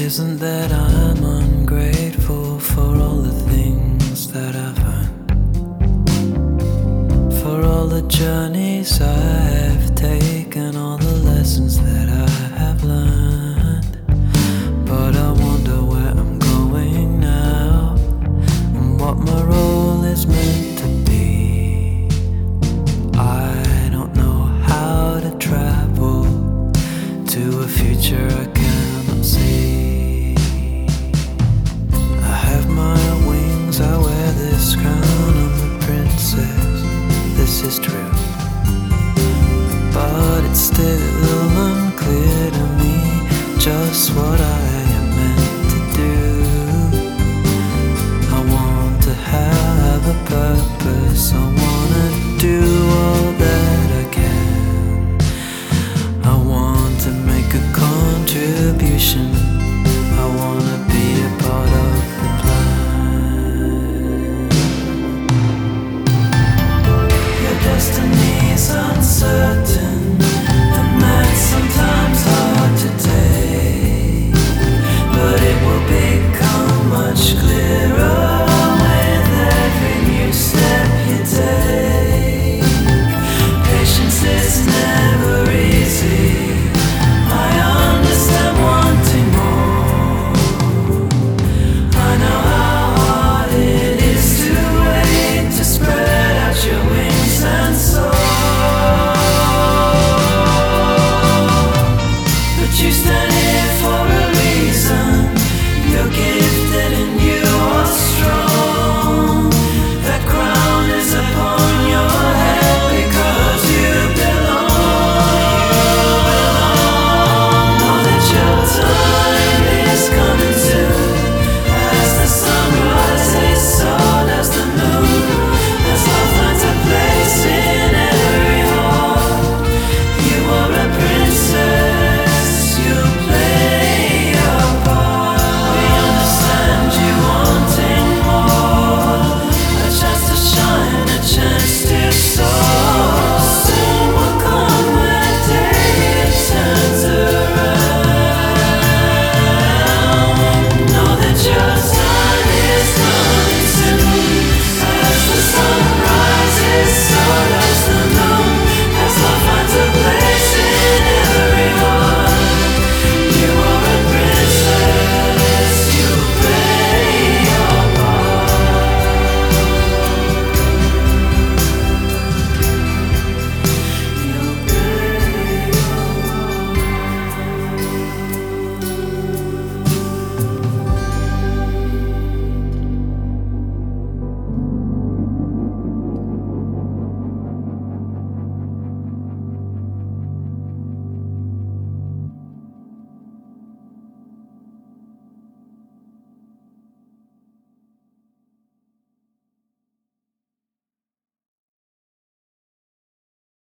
isn't that I'm ungrateful for all the things that I've earned, for all the journeys I have taken, all the lessons that I have learned. But I wonder where I'm going now, and what my role is meant to be. I don't know how to travel to a future I cannot see. I have my wings, I wear this crown, I'm a princess, this is true. But it's still unclear to me just what I am meant to do. I want to have a purpose, I wanna do all that I can. I want to make a contribution